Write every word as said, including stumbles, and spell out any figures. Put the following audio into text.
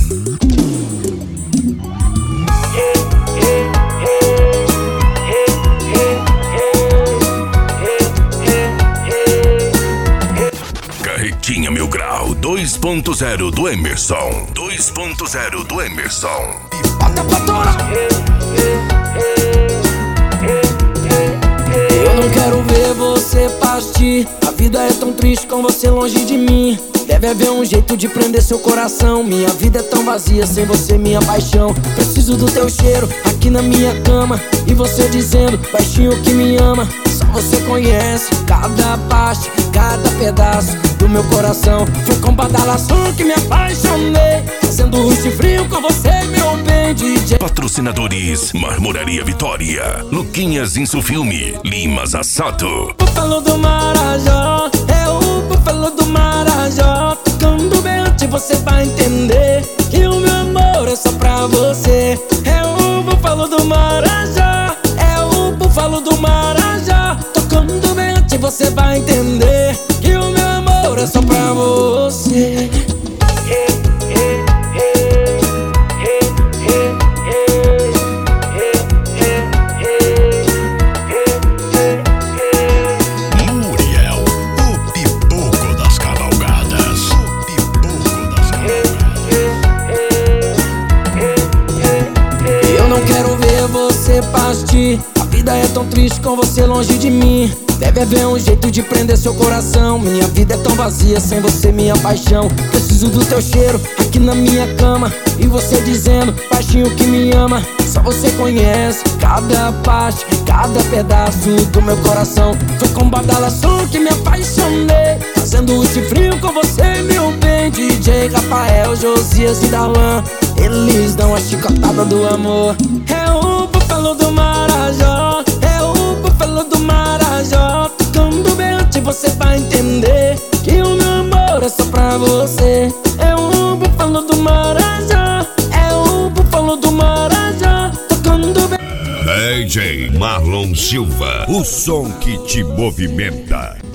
Carretinha Mil Grau dois ponto zero do Emerson. dois ponto zero do Emerson. Bota pra torar. Eu não quero ver você partir. A vida é tão triste com você longe de mim. Deve haver um jeito de prender seu coração. Minha vida é tão vazia sem você, minha paixão. Preciso do teu cheiro aqui na minha cama. E você dizendo baixinho que me ama. Só você conhece cada parte, cada pedaço do meu coração. Foi com badalação que me apaixonei, fazendo rush frio com você, meu bem, D J. Patrocinadores: Marmoraria Vitória, Luquinhas Insufilme, Limas Assato. Búfalo do Marajó, é o Búfalo do Marajó. Tocando bem antes você vai entender que o meu amor é só pra você. É o Búfalo do Marajó, é o Búfalo do Marajó. Tocando bem antes você vai entender que o meu amor é só pra você. Muriel, o pipoco das cavalgadas. O pipoco das cavalgadas. Eu não quero ver você partir. A vida é tão triste com você longe de mim. Deve haver um jeito de prender seu coração. Minha vida é tão vazia sem você, minha paixão. Preciso do teu cheiro aqui na minha cama. E você dizendo baixinho que me ama. Só você conhece cada parte, cada pedaço do meu coração. Foi com badalação que me apaixonei, fazendo esse frio com você, meu bem, D J Rafael, Josias e Darlan. Eles dão a chicotada do amor. É o Búfalo do Marajó, é o Búfalo do Marajó. Tocando bem antes você vai entender que o meu amor é só pra você. É o Búfalo do Marajó, é o Búfalo do Marajó. Tocando bem. D J Marlon Silva, o som que te movimenta.